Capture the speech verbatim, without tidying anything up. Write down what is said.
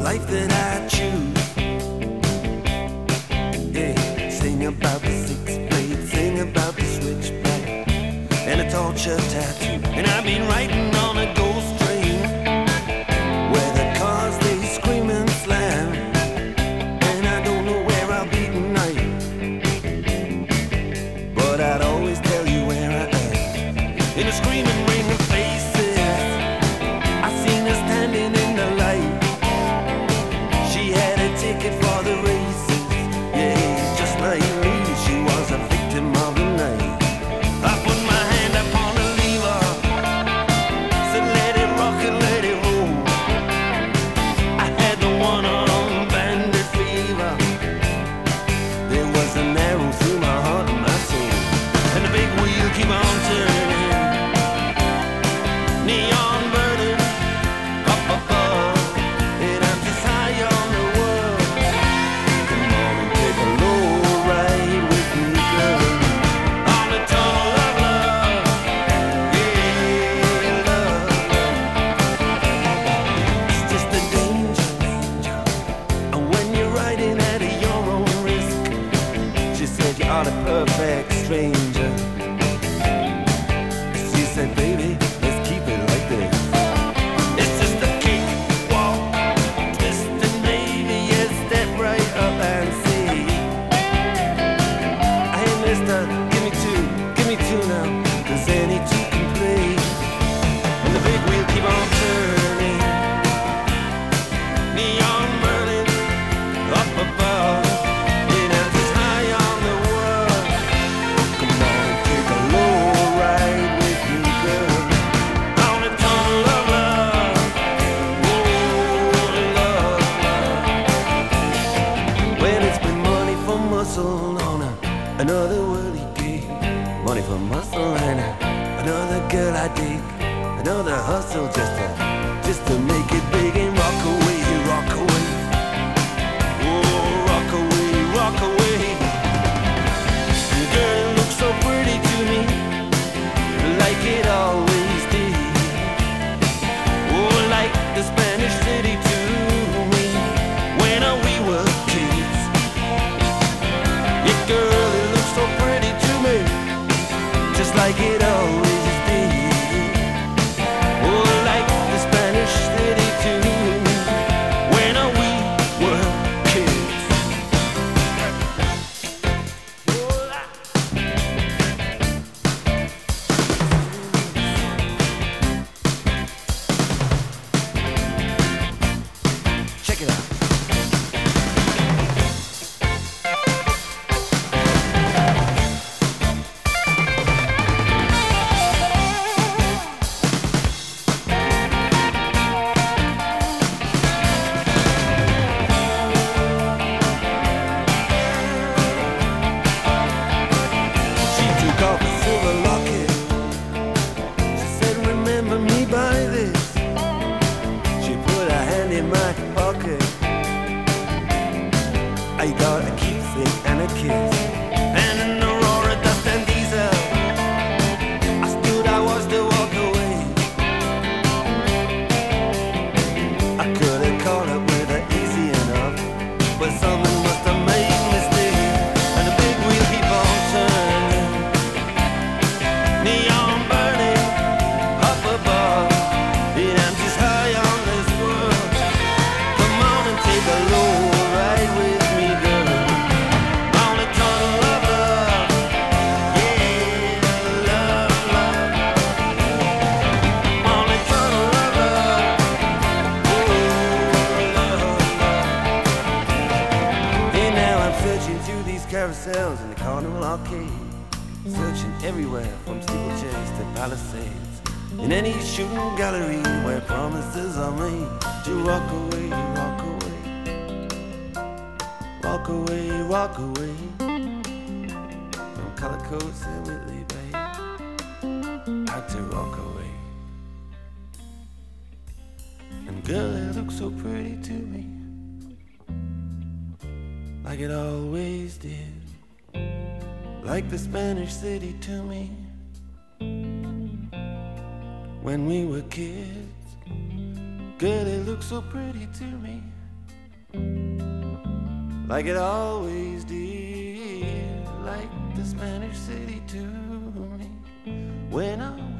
life that I choose. Yeah, sing about the six blade, sing about the switchback and a torture tattoo. And I've been writing on a ghost train where the cars they scream and slam, and I don't know where I'll be tonight, but I'd always tell you where I am. In a screaming ring of faces, I seen her standing in the light. She had a ticket for the races, yeah, just like me, she was a victim of the night. I put my hand upon the lever, said let it rock and let it roll. I had the one-arm bandit fever. There was an arrow through my heart and my soul, and the big wheel keep on turning, neon burning up above, and I'm just high on the world. Come on and take a low ride with me, girl, on the tunnel of love, yeah, love. It's just a danger, danger, and when you're riding at your own risk. She said you are the perfect stranger. She said, baby, let's keep it like this. It's just a kick, walk, twist, and maybe a step right up and see. Hey, mister, give me two, give me two now, 'cause any two can play. And the big wheel keep on turning, neon burning up above, and I'm just high on the world. Come on and take a low ride with me, girl, on the tunnel of love, oh, love, love. When it's been money for muscle on a, another worldly gig, money for muscle and a, another girl I dig, another hustle just to, just to make it big and rock away, rock away, oh, rock away, rock away. Girl, it looks so pretty to me, like it always did. Oh, like the Spanish city to me, when uh, we were kids. Yeah, girl, it looks so pretty to me, just like it always did. Oh, like the Spanish city to me, when uh, we were kids. Oh, I- Check it out. She took off a silver locket. She said, remember me by this. She put her hand in my pocket. I got a keepsake and a kiss, and an Aurora dust and diesel. I stood, I was to walk away. I could have caught up with her easy enough, but someone must have made a mistake. And the big wheel keep on turning, neon burning up above, and I'm just high on this world. Come on and take a low ride with me, girl, on the tunnel of love, yeah, love, love, on the tunnel of love, oh, love, love. And now I'm searching through these carousels in the carnival arcade, searching everywhere from steeplechase to palisades, in any shooting gallery where promises are made to rock away, rock away, rock away, rock away, from Color Coats and Whitley Bay, out to rock away. And girl, it looks so pretty to me, like it always did, like the Spanish city to me, when we were kids. Girl, it looks so pretty to me. like it always did, like the Spanish city to me when I